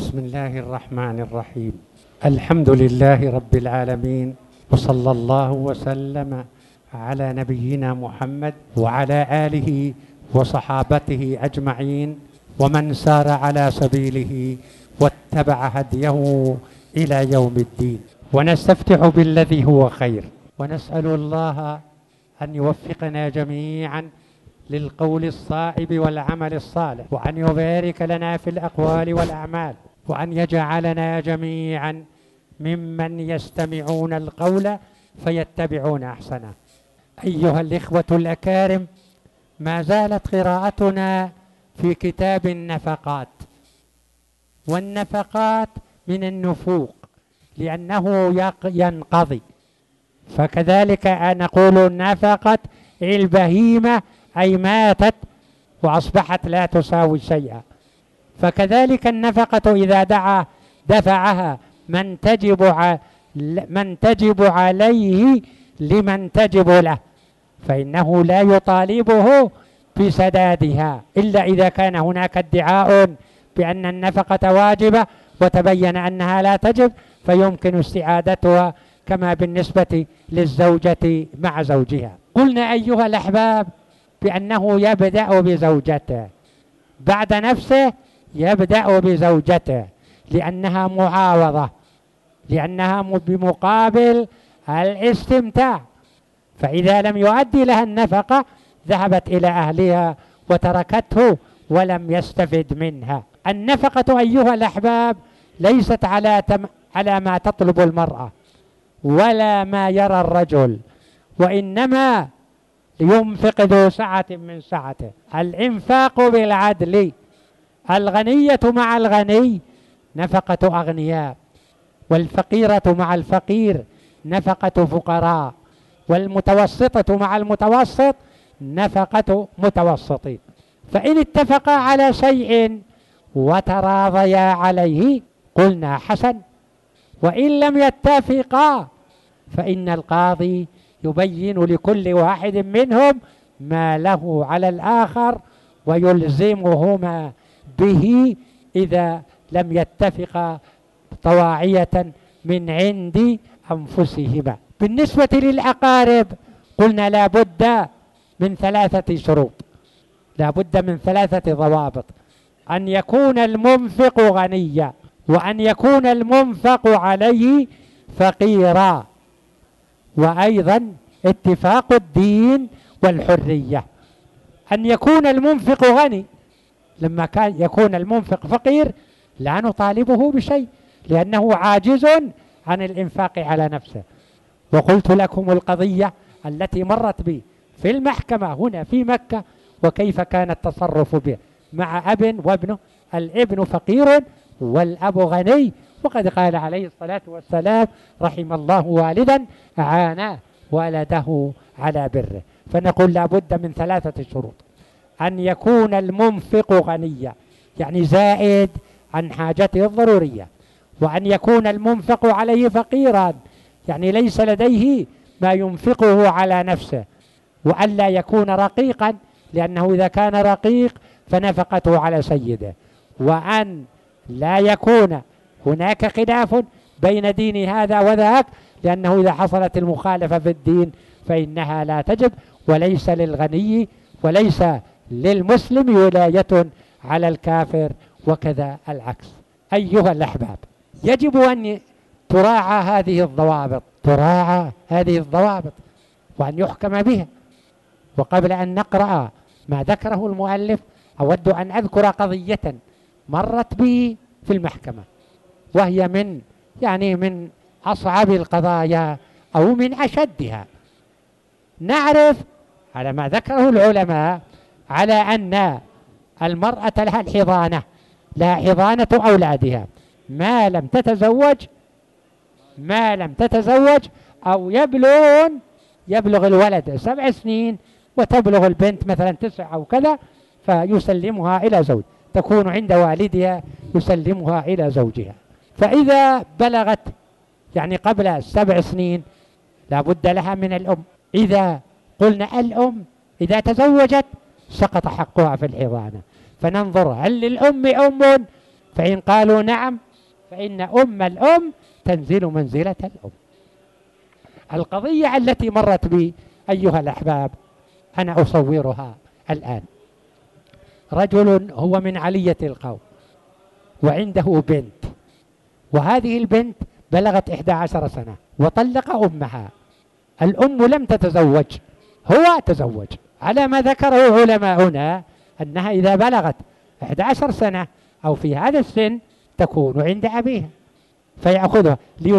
بسم الله الرحمن الرحيم. الحمد لله رب العالمين، وصلى الله وسلم على نبينا محمد وعلى آله وصحابته أجمعين ومن سار على سبيله واتبع هديه إلى يوم الدين. ونستفتح بالذي هو خير، ونسأل الله أن يوفقنا جميعا للقول الصائب والعمل الصالح، وأن يبارك لنا في الأقوال والأعمال، وأن يجعلنا جميعا ممن يستمعون القول فيتبعون أحسنه. أيها الإخوة الأكارم، ما زالت قراءتنا في كتاب النفقات، والنفقات من النفوق لأنه ينقضي، فكذلك نقول نفقت البهيمة أي ماتت وأصبحت لا تساوي شيئا، فكذلك النفقة إذا دفعها من تجب عليه لمن تجب له، فإنه لا يطالبه بسدادها إلا إذا كان هناك ادعاء بأن النفقة واجبة وتبين أنها لا تجب فيمكن استعادتها، كما بالنسبة للزوجة مع زوجها. قلنا أيها الأحباب بأنه يبدأ بزوجته، بعد نفسه يبدأ بزوجته لأنها معاوضة، لأنها بمقابل الاستمتاع، فإذا لم يؤدي لها النفقة ذهبت إلى أهلها وتركته ولم يستفد منها. النفقة أيها الأحباب ليست على ما تطلب المرأة ولا ما يرى الرجل، وإنما ينفق ذو سعة من سعته. الإنفاق بالعدل، الغنية مع الغني نفقة أغنياء، والفقيرة مع الفقير نفقة فقراء، والمتوسطة مع المتوسط نفقة متوسطين. فإن اتفقا على شيء وتراضيا عليه قلنا حسن، وإن لم يتفقا فإن القاضي يبين لكل واحد منهم ما له على الآخر ويلزمهما به إذا لم يتفقا طواعية من عند أنفسهما. بالنسبة للأقارب قلنا لا بد من 3 شروط، لا بد من 3 ضوابط: أن يكون المنفق غنيا، وأن يكون المنفق عليه فقيرا، وأيضا اتفاق الدين والحرية. أن يكون المنفق غني، لما كان يكون المنفق فقير لا نطالبه بشيء لأنه عاجز عن الإنفاق على نفسه. وقلت لكم القضية التي مرت بي في المحكمة هنا في مكة، وكيف كان التصرف به مع أب وابنه، الابن فقير والأب غني، وقد قال عليه الصلاة والسلام: رحم الله والدا عانى ولده على بره. فنقول لا بد من 3 شروط: أن يكون المنفق غنيا يعني زائد عن حاجته الضرورية، وأن يكون المنفق عليه فقيرا يعني ليس لديه ما ينفقه على نفسه، وأن لا يكون رقيقا لأنه إذا كان رقيق فنفقته على سيده، وأن لا يكون هناك خلاف بين دين هذا وذاك، لأنه إذا حصلت المخالفة في الدين فإنها لا تجب، وليس للغني وليس للمسلم ولاية على الكافر، وكذا العكس. أيها الأحباب، يجب أن تراعى هذه الضوابط وأن يحكم بها. وقبل أن نقرأ ما ذكره المؤلف أود أن أذكر قضية مرت بي في المحكمة، وهي من أصعب القضايا أو من أشدها. نعرف على ما ذكره العلماء على أن المرأة لها الحضانة، لها حضانة أولادها ما لم تتزوج أو يبلغ الولد 7 سنين وتبلغ البنت مثلا 9 أو كذا، فيسلمها إلى زوج، تكون عند والدها يسلمها إلى زوجها. فإذا بلغت قبل 7 سنين لا بد لها من الأم. إذا قلنا الأم إذا تزوجت سقط حقها في الحضانة، فننظر هل للأم أم فإن قالوا نعم فإن أم الأم تنزل منزلة الأم. القضية التي مرت بي أيها الأحباب أنا أصورها الآن. رجل هو من علية القوم وعنده بنت، وهذه البنت بلغت 11 سنة وطلق أمها. الأم لم تتزوج، هو تزوج. على ما ذكره علماؤنا أنها إذا بلغت 11 سنة أو في هذا السن تكون عند أبيها، فيأخذها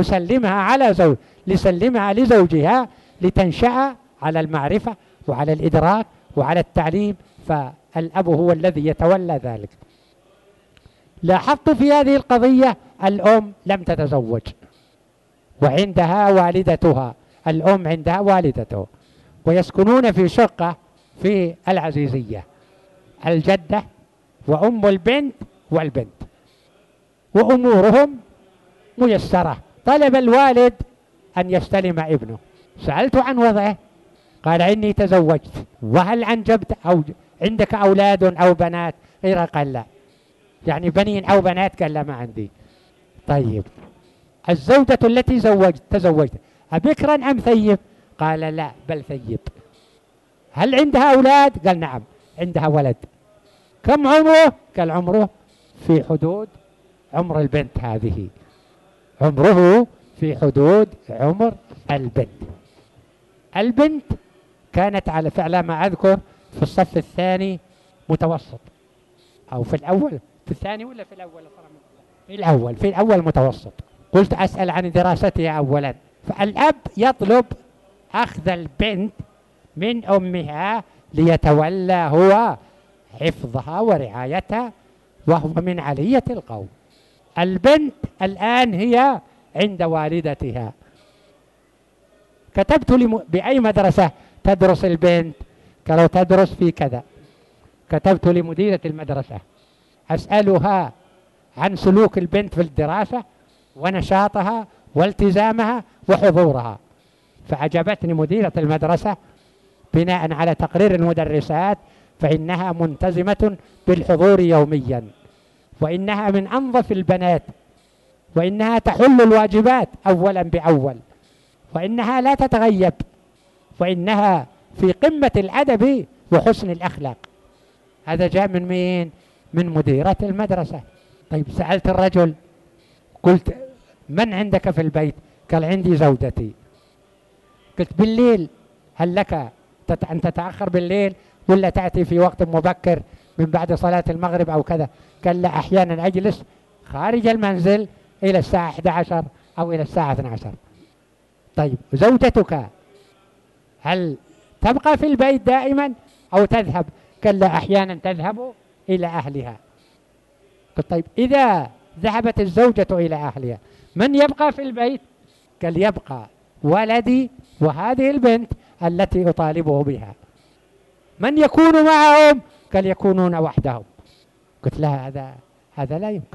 ليسلمها لزوجها لتنشأ على المعرفة وعلى الإدراك وعلى التعليم، فالأب هو الذي يتولى ذلك. لاحظت في هذه القضية الأم لم تتزوج وعندها والدتها، الأم عندها والدته، ويسكنون في شقة في العزيزية، الجدة وأم البنت والبنت، وأمورهم ميسرة. طلب الوالد أن يستلم ابنه، سألت عن وضعه قال إني تزوجت، وهل أنجبت أو عندك أولاد أو بنات؟ قال لا. يعني بنين أو بنات؟ قال لا ما عندي. طيب الزوجة التي تزوجت أبكرا أم ثيب؟ قال لا بل ثيب. هل عندها أولاد؟ قال نعم عندها ولد. كم عمره؟ قال عمره في حدود عمر البنت هذه، عمره في حدود عمر البنت. البنت كانت على فعل ما أذكر في الصف الثاني متوسط، أو في الأول، في الثاني ولا في الأول؟ في الأول متوسط. قلت أسأل عن دراستها أولا. فالأب يطلب أخذ البنت من أمها ليتولى هو حفظها ورعايتها، وهو من علية القوم. البنت الآن هي عند والدتها. كتبت بأي مدرسة تدرس البنت؟ قالوا تدرس في كذا. كتبت لمديرة المدرسة أسألها عن سلوك البنت في الدراسة ونشاطها والتزامها وحضورها، فعجبتني مديرة المدرسة بناء على تقرير المدرسات، فإنها ملتزمة بالحضور يوميا، وإنها من أنظف البنات، وإنها تحل الواجبات أولا بأول، وإنها لا تتغيب، وإنها في قمة الأدب وحسن الأخلاق. هذا جاء من مين؟ من مديرة المدرسة. طيب سألت الرجل قلت من عندك في البيت؟ قال عندي زوجتي. قلت بالليل هل لك أن تتأخر بالليل ولا تأتي في وقت مبكر من بعد صلاة المغرب أو كذا؟ قال لا أحيانا أجلس خارج المنزل إلى الساعة 11 أو إلى الساعة 12. طيب زوجتك هل تبقى في البيت دائما أو تذهب؟ قال لا أحيانا تذهب إلى أهلها. قلت طيب إذا ذهبت الزوجة إلى أهلها من يبقى في البيت؟ قال يبقى ولدي وهذه البنت التي أطالبه بها. من يكون معهم؟ قال يكونون وحدهم. قلت لا هذا لا يمكن،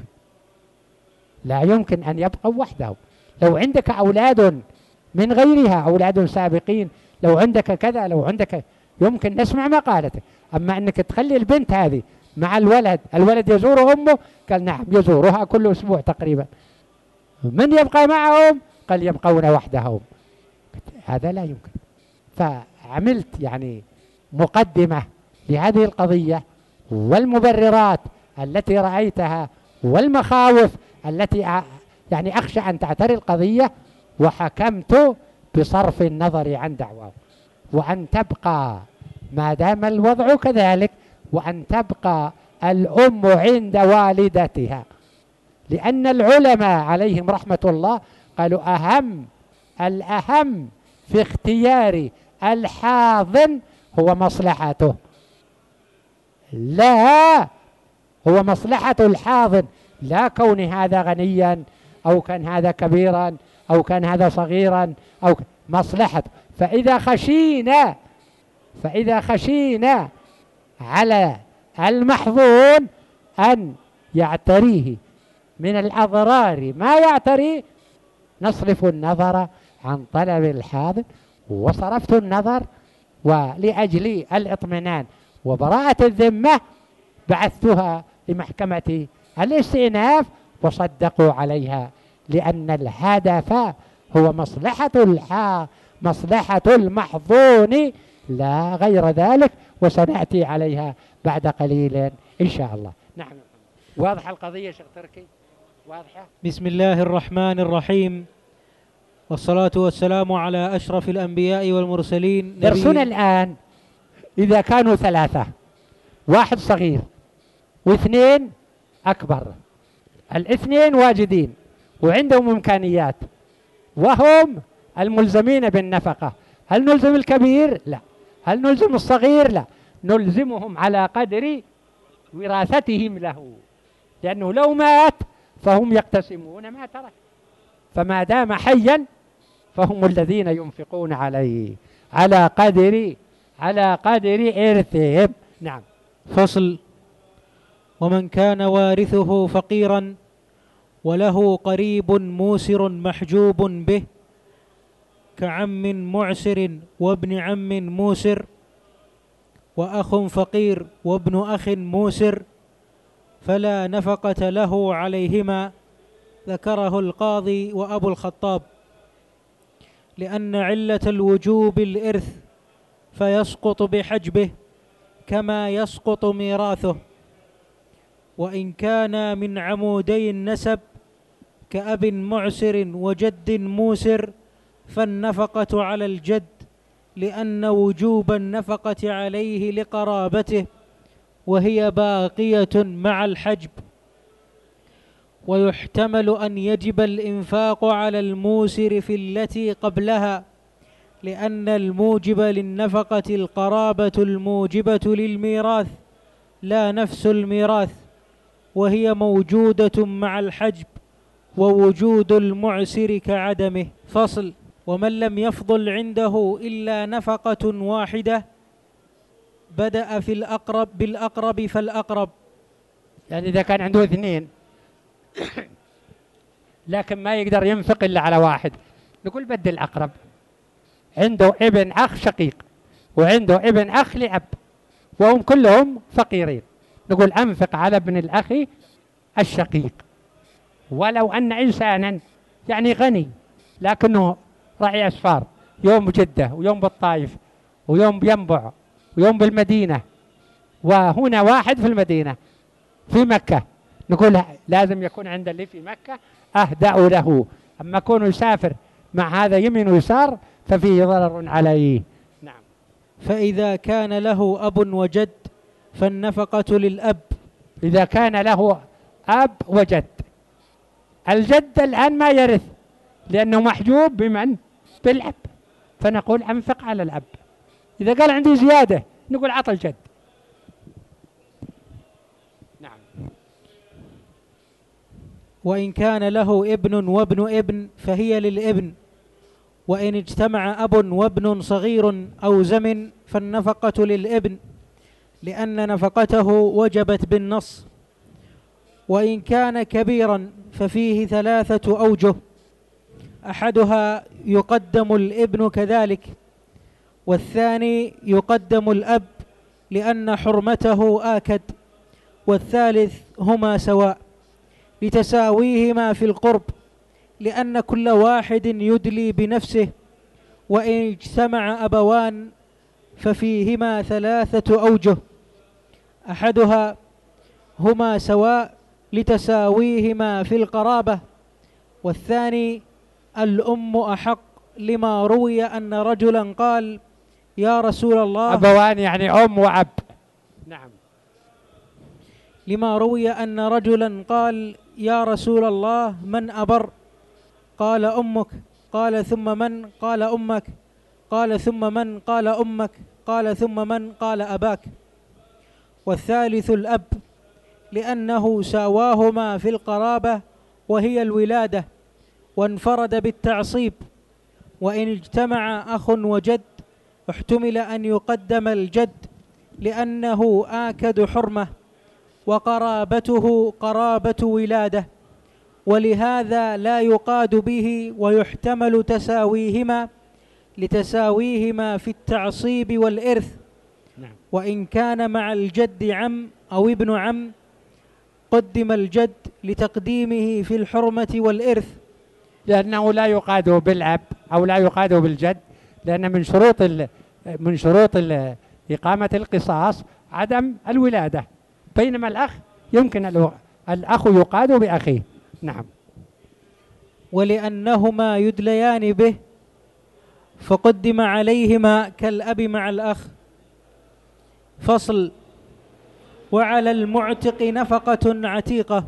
لا يمكن أن يبقوا وحدهم. لو عندك أولاد من غيرها، أولاد سابقين، لو عندك كذا، لو عندك، يمكن نسمع مقالتك. أما أنك تخلي البنت هذه مع الولد يزور أمه؟ قال نعم يزورها كل أسبوع تقريبا. من يبقى معهم؟ قال يبقون وحدهم. هذا لا يمكن. فعملت يعني مقدمة لهذه القضية والمبررات التي رأيتها والمخاوف التي يعني أخشى أن تعتري القضية، وحكمت بصرف النظر عن دعواه، وأن تبقى ما دام الوضع كذلك، وأن تبقى الأم عند والدتها. لأن العلماء عليهم رحمة الله قالوا الأهم في اختيار الحاضن هو مصلحته، لا هو مصلحة الحاضن، لا كون هذا غنيا أو كان هذا كبيرا أو كان هذا صغيرا أو مصلحته. فإذا خشينا على المحظون أن يعتريه من الأضرار ما يعتري، نصرف النظر عن طلب الحاضن. وصرفت النظر، ولأجل الاطمئنان وبراءة الذمة بعثتها لمحكمة الاستئناف وصدقوا عليها، لأن الهدف هو مصلحة المحظون لا غير ذلك، وسنأتي عليها بعد قليل إن شاء الله. نعم. واضحة القضية شيخ تركي؟ واضحة؟ بسم الله الرحمن الرحيم، والصلاة والسلام على أشرف الأنبياء والمرسلين. درسنا الآن إذا كانوا ثلاثة، واحد صغير واثنين أكبر، الاثنين واجدين وعندهم إمكانيات وهم الملزمين بالنفقة، هل نلزم الكبير؟ لا. هل نلزم الصغير؟ لا. نلزمهم على قدر وراثتهم له، لأنه لو مات فهم يقتسمون ما ترك، فما دام حيا فهم الذين ينفقون عليه على قدر إرثهم. نعم. فصل: ومن كان وارثه فقيرا وله قريب موسر محجوب به كعم معسر وابن عم موسر وأخ فقير وابن أخ موسر فلا نفقة له عليهما، ذكره القاضي وأبو الخطاب، لأن علة الوجوب الإرث فيسقط بحجبه كما يسقط ميراثه، وإن كان من عمودي النسب كأب معسر وجد موسر فالنفقة على الجد، لأن وجوب النفقة عليه لقرابته وهي باقية مع الحجب. ويحتمل أن يجب الإنفاق على الموسر في التي قبلها، لأن الموجب للنفقة القرابة الموجبة للميراث لا نفس الميراث، وهي موجودة مع الحجب، ووجود المعسر كعدمه. فصل: ومن لم يفضل عنده إلا نفقة واحدة بدأ في الأقرب بالأقرب فالأقرب. يعني إذا كان عنده اثنين لكن ما يقدر ينفق إلا على واحد، نقول بدل الأقرب. عنده ابن أخ شقيق وعنده ابن أخ لأب وهم كلهم فقيرين، نقول أنفق على ابن الأخ الشقيق، ولو أن إنسانا يعني غني لكنه راعي أسفار، يوم بجدة ويوم بالطائف ويوم بينبع ويوم بالمدينة، وهنا واحد في المدينة في مكة، نقول لازم يكون عند اللي في مكة أهدأ له، أما كونه يسافر مع هذا يمين ويسار ففيه ضرر عليه. نعم. فإذا كان له أب وجد فالنفقة للأب. إذا كان له أب وجد، الجد الآن ما يرث لأنه محجوب بمن؟ بالأب، فنقول أنفق على الأب. إذا قال عندي زيادة نقول عطى الجد. نعم. وإن كان له ابن وابن ابن فهي للابن، وإن اجتمع أب وابن صغير أو زمن فالنفقة للابن، لأن نفقته وجبت بالنص. وإن كان كبيرا ففيه 3 أوجه: أحدها يقدم الابن كذلك، والثاني يقدم الأب لأن حرمته آكد، والثالث هما سواء لتساويهما في القرب، لأن كل واحد يدلي بنفسه. وإن اجتمع أبوان ففيهما 3 أوجه: أحدها هما سواء لتساويهما في القرابة، والثاني الأم أحق، لما روي أن رجلا قال: يا رسول الله. أبوان يعني أم وأب. نعم. لما روي أن رجلا قال: يا رسول الله من أبر؟ قال: أمك. قال: ثم من؟ قال: أمك. قال: ثم من؟ قال: أمك. قال: ثم من؟ قال: أباك. والثالث الأب، لأنه ساواهما في القرابة وهي الولادة، وانفرد بالتعصيب. وإن اجتمع أخ وجد احتمل أن يقدم الجد لأنه آكد حرمة، وقرابته قرابة ولادة، ولهذا لا يقاد به، ويحتمل تساويهما لتساويهما في التعصيب والإرث. نعم. وإن كان مع الجد عم أو ابن عم قدم الجد لتقديمه في الحرمة والإرث، لأنه لا يقاد بالأب أو لا يقاد بالجد، لأن من شروط إقامة القصاص عدم الولادة، بينما الأخ يمكن الأخ يقاد بأخيه. نعم. ولأنهما يدليان به فقدم عليهما كالأب مع الأخ. فصل. وعلى المعتق نفقة عتيقة.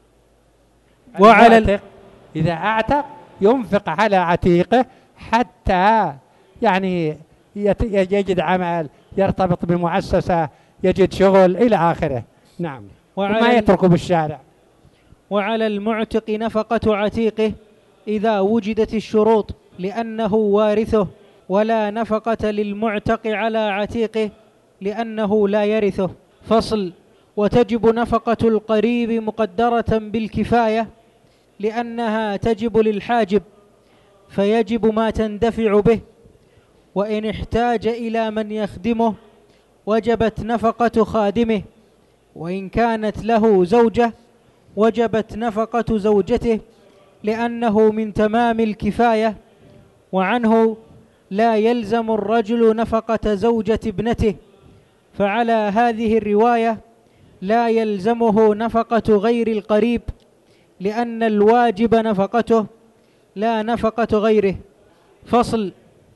وعلى إذا أعتق ينفق على عتيقه حتى يعني يجد عمل، يرتبط بمؤسسة، يجد شغل إلى آخره. نعم. وما يتركه بالشارع. وعلى المعتق نفقة عتيقه إذا وجدت الشروط لأنه وارثه، ولا نفقة للمعتق على عتيقه لأنه لا يرثه. فصل. وتجب نفقة القريب مقدرة بالكفاية لأنها تجب للحاجب، فيجب ما تندفع به، وإن احتاج إلى من يخدمه وجبت نفقة خادمه، وإن كانت له زوجة وجبت نفقة زوجته لأنه من تمام الكفاية، وعنه لا يلزم الرجل نفقة زوجة ابنته، فعلى هذه الرواية لا يلزمه نفقة غير القريب، لأن الواجب نفقته لا نفقة غيره. فصل.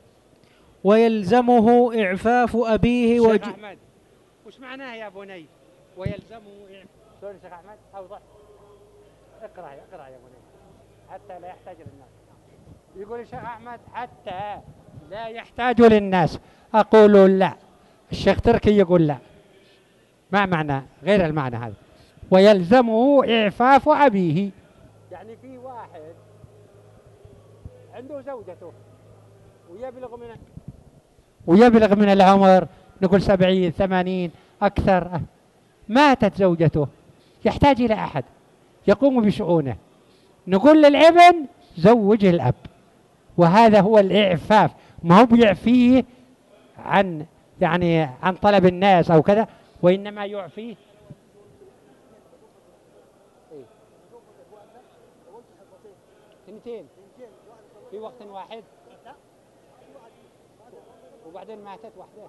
ويلزمه إعفاف أبيه شيخ أحمد، وش معناه يا بني ويلزمه شلون شيخ أحمد؟ أوضح. اقرأ يا بني حتى لا يحتاج للناس. يقول الشيخ أحمد حتى لا يحتاج للناس. أقول لا، الشيخ تركي يقول لا، ما معنى غير المعنى هذا. ويلزمه إعفاف أبيه، يعني في واحد عنده زوجته ويبلغ من العمر، نقول 70 80 أكثر، ماتت زوجته، يحتاج إلى أحد يقوم بشؤونه، نقول للابن زوجه الأب، وهذا هو الإعفاف، ما هو بيعفيه عن طلب الناس أو كذا، وإنما يعفيه اثنتين في وقت واحد، وبعدين ماتت واحدة.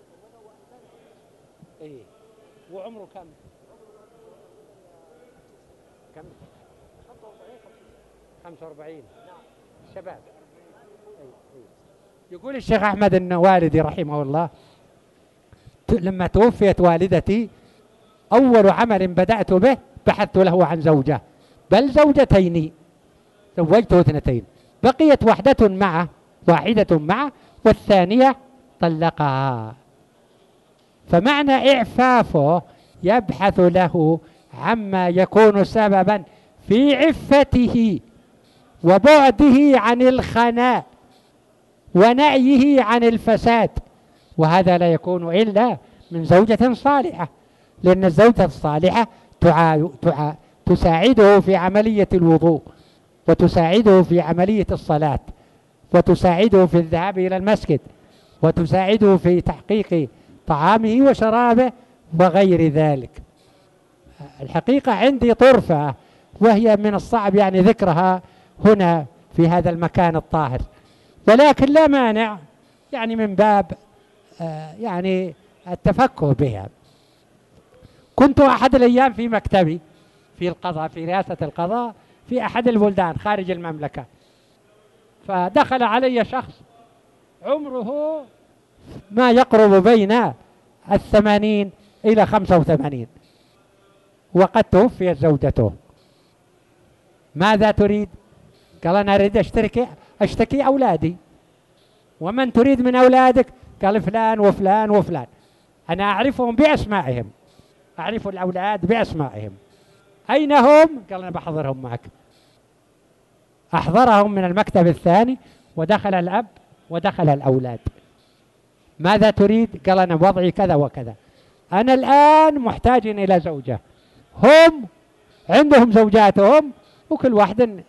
ايه، وعمره كم 45 شباب. يقول الشيخ أحمد أن والدي رحمه الله لما توفيت والدتي أول عمل بدأت به بحثت له عن زوجة، بل زوجتين، زوجته 2، بقيت واحدة معه والثانية طلقها. فمعنى إعفافه يبحث له عما يكون سببا في عفته وبعده عن الخناء ونأيه عن الفساد، وهذا لا يكون إلا من زوجة صالحة، لأن الزوجة الصالحة تساعده في عملية الوضوء، وتساعده في عملية الصلاة، وتساعده في الذهاب إلى المسجد، وتساعده في تحقيق طعامه وشرابه وغير ذلك. الحقيقة عندي طرفة وهي من الصعب ذكرها هنا في هذا المكان الطاهر، ولكن لا مانع من باب التفكه بها. كنت أحد الأيام في مكتبي في القضاء، في رئاسة القضاء في أحد البلدان خارج المملكة، فدخل علي شخص عمره ما يقرب بين 80 إلى 85، وقد توفيت زوجته. ماذا تريد؟ قال أنا أريد أشتكي أولادي. ومن تريد من أولادك؟ قال فلان وفلان وفلان. أنا أعرفهم بأسمائهم، أعرف الأولاد بأسمائهم. أين هم؟ قال أنا بحضرهم معك. أحضرهم من المكتب الثاني، ودخل الأب ودخل الأولاد. ماذا تريد؟ قال أنا وضعي كذا وكذا، أنا الآن محتاج إلى زوجة، هم عندهم زوجاتهم، وكل واحد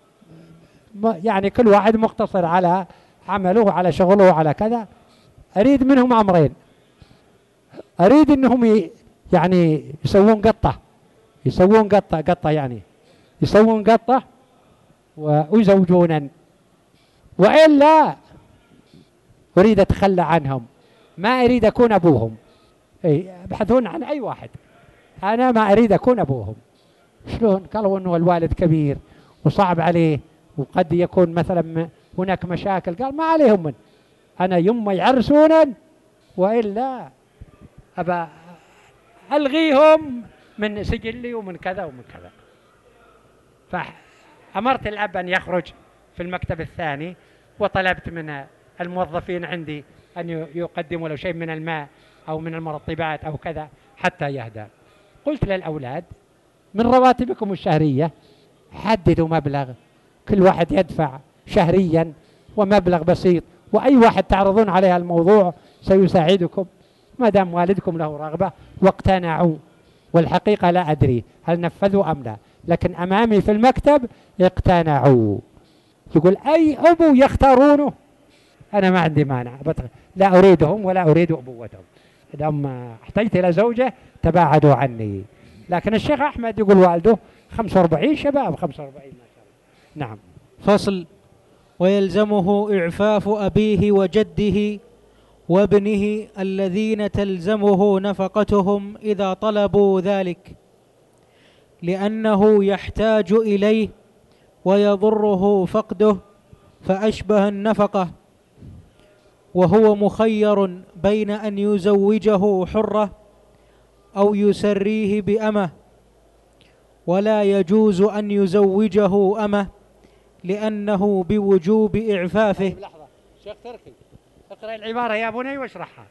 كل واحد مقتصر على عمله وعلى شغله وعلى كذا. أريد منهم أمرين، أريد أنهم يسوون قطة يسوون قطة يعني يسوون قطة ويزوجونا، وإلا أريد أتخلى عنهم، ما أريد أكون أبوهم. يبحثون عن أي واحد، أنا ما أريد أكون أبوهم. شلون؟ قالوا أنه الوالد كبير وصعب عليه وقد يكون مثلا هناك مشاكل. قال ما عليهم، من أنا يما يعرسونا وإلا أبا ألغيهم من سجلي ومن كذا ومن كذا. فأمرت الأب أن يخرج في المكتب الثاني، وطلبت من الموظفين عندي أن يقدموا له شيء من الماء أو من المرطبات أو كذا حتى يهدأ. قلت للأولاد من رواتبكم الشهرية حددوا مبلغ، كل واحد يدفع شهريا ومبلغ بسيط، وأي واحد تعرضون عليه الموضوع سيساعدكم ما دام والدكم له رغبة. واقتنعوا، والحقيقة لا أدري هل نفذوا أم لا، لكن أمامي في المكتب اقتنعوا. يقول أي أبو يختارونه أنا ما عندي مانع، لا أريدهم ولا أريد أبوتهم، لما احتجت إلى زوجة تباعدوا عني. لكن الشيخ أحمد يقول والده 45 شباب، 45 ما شاء الله. نعم. فصل: ويلزمه إعفاف أبيه وجده وابنه الذين تلزمه نفقتهم إذا طلبوا ذلك، لأنه يحتاج إليه ويضره فقده فأشبه النفقة، وهو مخير بين أن يزوجه حرة أو يسريه بأمه، ولا يجوز أن يزوجه أمه لأنه بوجوب إعفافه. طيب لحظة شيخ تركي، اقرأ العبارة يا بني واشرحها.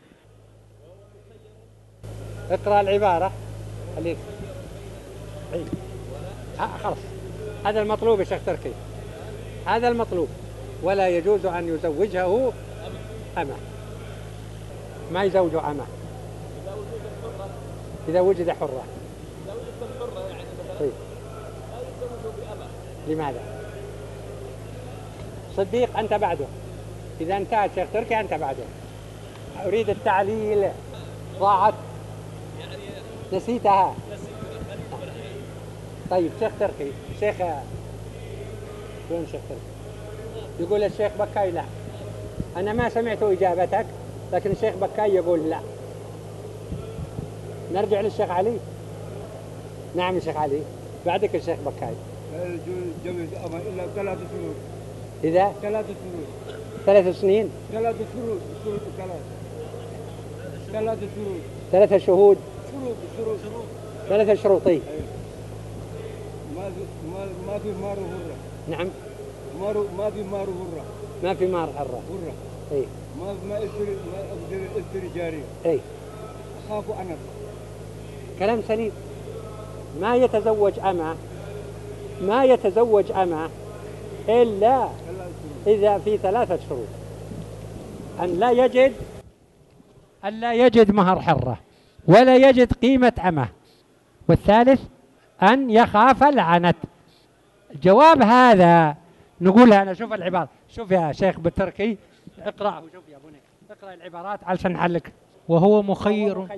اقرأ العبارة اللي خلاص، هذا المطلوب يا شيخ تركي، هذا المطلوب. ولا يجوز أن يزوجه أمه، ما يزوج أمه إذا وجد حرة. إذا وجد حرة يعني مثلا لا يزوج بأمه. لماذا؟ صديق أنت بعده، إذا انتهت شيخ تركي أنت بعده. أريد التعليل. ضاعت يعني نسيتها. طيب شيخ تركي، شيخ وين شيخ تركي؟ يقول الشيخ بكاي لا، أنا ما سمعت إجابتك، لكن الشيخ بكاي يقول لا. نرجع للشيخ علي. نعم الشيخ علي، بعدك الشيخ بكاي. لا يجوز جوز أمه إلا 3 شهور. إذا 3 شهور. 3 سنين. 3 شهور. شروط 3 شهور. 3 شهود. شروط. 3 شروطي. ما في مار حرة. نعم. ما في مار حرة. ما في مار حرة. اي. ما اشتري جارية. اي. أخاف أنا. كلام سليم. ما يتزوج أمه إلا إذا في 3 شروط: أن لا يجد مهر حرة، ولا يجد قيمة أمه، والثالث أن يخاف العنت. جواب هذا نقولها أنا. شوف العبارة، شوف يا شيخ بالتركي، اقرأه. شوف يا بني، اقرأ العبارات علشان نحلك. وهو مخير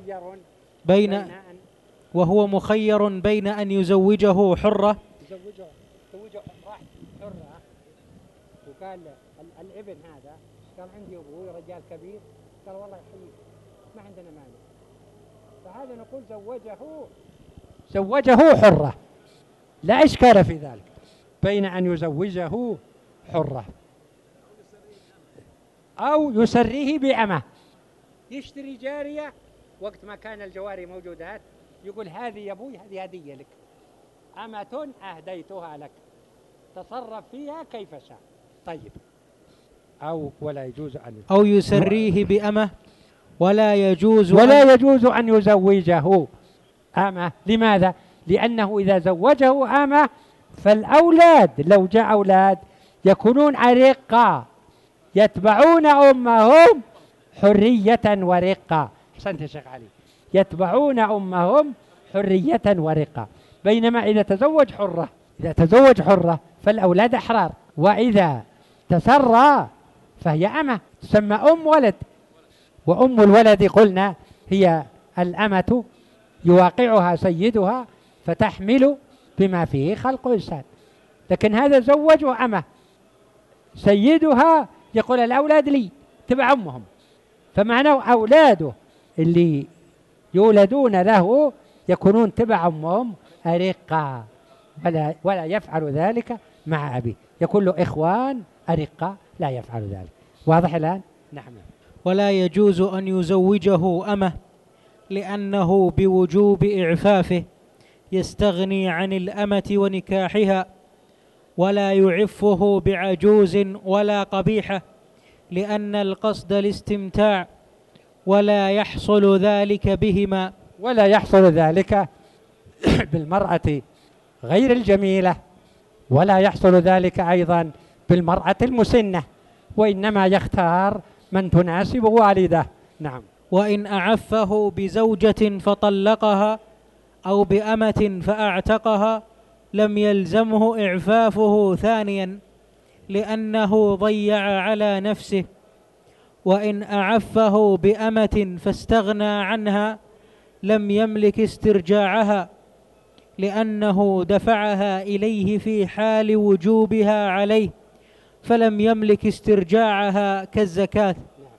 بين أن يزوجه حرة. يزوجه راح حرة، وقال الابن هذا قال عندي أبوي رجال كبير، قال والله يحييك ما عندنا مانع، فهذا نقول زوجه حرة، لا إشكال في ذلك، بين أن يزوجه حرة أو يسريه بأمه. يشتري جارية وقت ما كان الجواري موجودات، يقول هذه يا أبوي هذه هدية لك، أمة أهديتها لك، تصرف فيها كيف شاء. طيب. ولا يجوز أو يسريه بأمه، ولا يجوز أن يزوجه أمه. لماذا؟ لأنه إذا زوجه أمه فالأولاد لو جاء أولاد يكونون أرقا، يتبعون أمهم حرية ورقة. أحسنت يا شيخ علي، يتبعون أمهم حرية ورقة. بينما إذا تزوج حرة فالأولاد أحرار، وإذا تسرى فهي أمة تسمى أم ولد. وأم الولد قلنا هي الأمة يواقعها سيدها فتحمل بما فيه خلق إنسان. لكن هذا زوج أمه سيدها يقول الأولاد لي تبع أمهم، فمعناه أولاده اللي يولدون له يكونون تبع أمهم أرقاء، ولا يفعل ذلك مع أبيه، يكون له إخوان أرقاء لا يفعل ذلك. واضح الآن؟ نعم. ولا يجوز أن يزوجه أمه لأنه بوجوب إعفافه يستغني عن الأمة ونكاحها، ولا يعفه بعجوز ولا قبيحة لأن القصد الاستمتاع، ولا يحصل ذلك بهما. ولا يحصل ذلك بالمرأة غير الجميلة، ولا يحصل ذلك أيضا بالمرأة المسنة، وإنما يختار من تناسب والده. نعم. وإن أعفه بزوجة فطلقها أو بأمة فأعتقها لم يلزمه إعفافه ثانيا لأنه ضيع على نفسه. وإن أعفه بأمة فاستغنى عنها لم يملك استرجاعها لأنه دفعها إليه في حال وجوبها عليه، فلم يملك استرجاعها كالزكاة.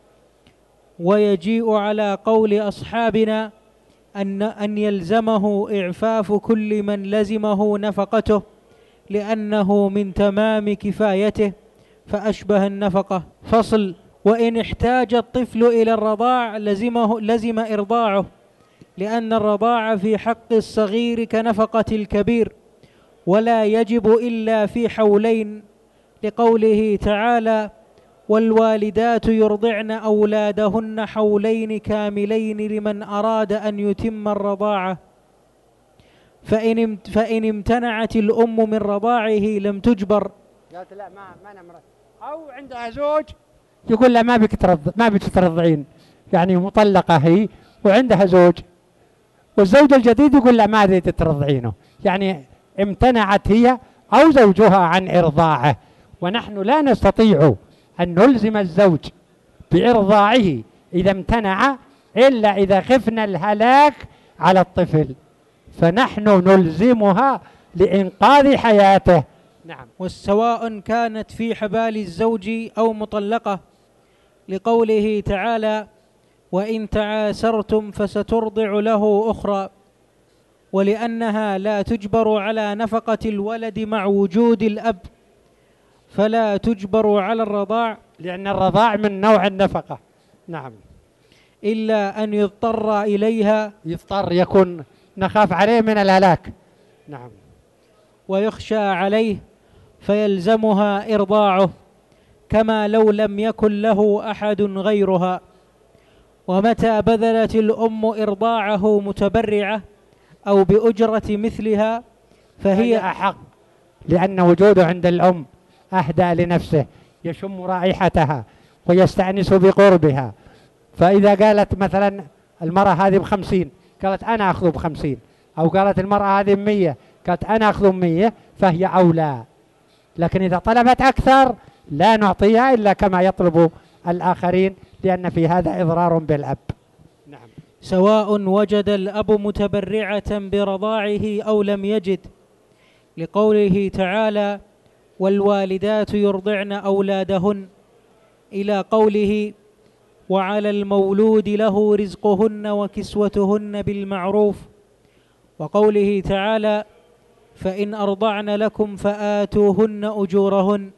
ويجيء على قول أصحابنا أن يلزمه إعفاف كل من لزمه نفقته لأنه من تمام كفايته فأشبه النفقة. فصل. وإن احتاج الطفل إلى الرضاع لزم إرضاعه، لأن الرضاع في حق الصغير كنفقة الكبير، ولا يجب إلا في حولين، لقوله تعالى: والوالدات يرضعن أولادهن حولين كاملين لمن أراد أن يتم الرضاعة. فإن امتنعت الأم من رضاعه لم تجبر. قالت لا ما نمرت، أو عندها زوج يقول لا ما بك ترضعين، يعني مطلقة هي وعندها زوج، والزوج الجديد يقول لا ما اريد ترضعينه، يعني امتنعت هي أو زوجها عن إرضاعه. ونحن لا نستطيع أن نلزم الزوج بإرضاعه إذا امتنع إلا إذا خفنا الهلاك على الطفل، فنحن نلزمها لإنقاذ حياته. نعم. والسواء كانت في حبال الزوج أو مطلقة، لقوله تعالى: وإن تعاسرتم فسترضع له أخرى، ولأنها لا تجبر على نفقة الولد مع وجود الأب، فلا تجبر على الرضاع، لأن الرضاع من نوع النفقة. نعم. إلا أن يضطر إليها، يضطر يكون نخاف عليه من الهلاك. نعم. ويخشى عليه فيلزمها إرضاعه، كما لو لم يكن له أحد غيرها. ومتى بذلت الأم إرضاعه متبرعة أو بأجرة مثلها فهي أحق، لأن وجوده عند الأم أهدى لنفسه، يشم رائحتها ويستأنس بقربها. فإذا قالت مثلا المرأة هذه ب50 قالت أنا أخذ ب50، أو قالت المرأة هذه ب100 قالت أنا أخذ ب100، فهي أولى. لكن إذا طلبت أكثر لا نعطيها إلا كما يطلب الآخرين، لأن في هذا إضرار بالأب. نعم. سواء وجد الأب متبرعة برضاعه أو لم يجد، لقوله تعالى: والوالدات يرضعن أولادهن، إلى قوله: وعلى المولود له رزقهن وكسوتهن بالمعروف، وقوله تعالى: فإن أرضعن لكم فآتوهن أجورهن.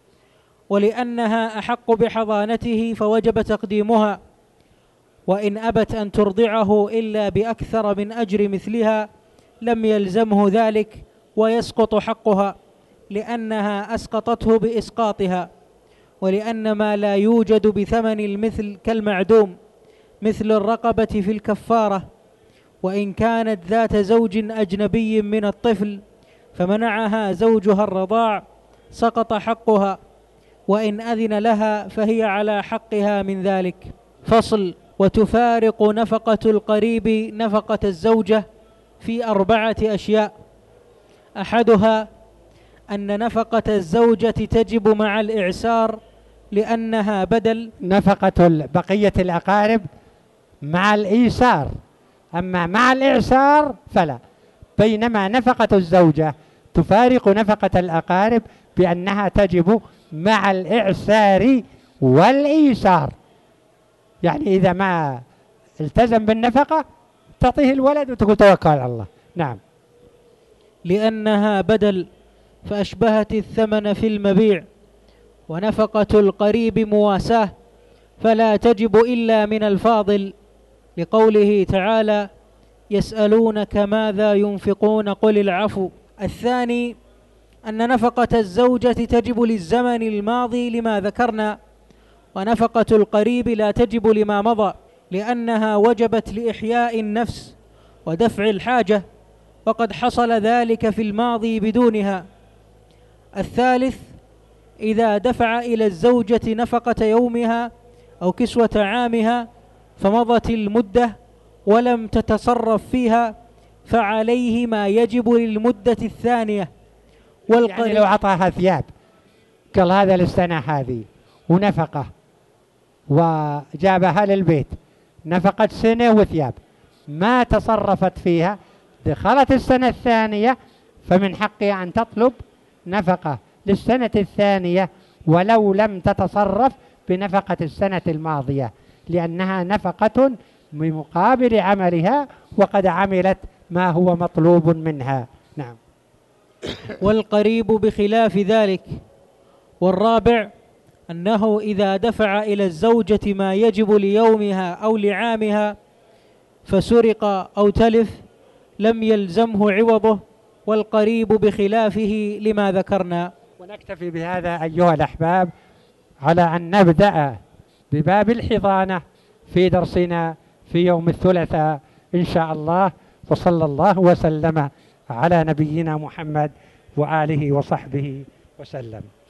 ولأنها أحق بحضانته فوجب تقديمها، وإن أبت أن ترضعه إلا بأكثر من أجر مثلها لم يلزمه ذلك ويسقط حقها، لأنها أسقطته بإسقاطها. ولأن ما لا يوجد بثمن المثل كالمعدوم، مثل الرقبة في الكفارة، وإن كانت ذات زوج أجنبي من الطفل فمنعها زوجها الرضاع سقط حقها، وإن أذن لها فهي على حقها من ذلك. فصل. وتفارق نفقة القريب نفقة الزوجة في 4 أشياء: أحدها أن نفقة الزوجة تجب مع الإعسار لأنها بدل. نفقة بقية الأقارب مع الإيسار، أما مع الإعسار فلا. بينما نفقة الزوجة تفارق نفقة الأقارب بأنها تجب مع الإعسار والإيسار. يعني إذا ما التزم بالنفقة تعطيه الولد وتقول توكل على الله. نعم. لأنها بدل فأشبهت الثمن في المبيع، ونفقة القريب مواساة فلا تجب إلا من الفاضل، لقوله تعالى: يسألونك ماذا ينفقون قل العفو. الثاني أن نفقة الزوجة تجب للزمن الماضي لما ذكرنا، ونفقة القريب لا تجب لما مضى، لأنها وجبت لإحياء النفس ودفع الحاجة، وقد حصل ذلك في الماضي بدونها. الثالث إذا دفع إلى الزوجة نفقة يومها أو كسوة عامها فمضت المدة ولم تتصرف فيها، فعليه ما يجب للمدة الثانية. يعني لو أعطاها ثياب قال هذا للسنة هذه ونفقة، وجابها للبيت نفقة سنة وثياب، ما تصرفت فيها، دخلت السنة الثانية، فمن حقها أن تطلب نفقة للسنة الثانية ولو لم تتصرف بنفقة السنة الماضية، لأنها نفقة بمقابل عملها وقد عملت ما هو مطلوب منها. نعم. والقريب بخلاف ذلك. والرابع أنه إذا دفع إلى الزوجة ما يجب ليومها أو لعامها فسرق أو تلف لم يلزمه عوضه، والقريب بخلافه لما ذكرنا. ونكتفي بهذا أيها الأحباب على أن نبدأ بباب الحضانة في درسنا في يوم الثلاثاء إن شاء الله. وصلى الله وسلم على نبينا محمد وآله وصحبه وسلم.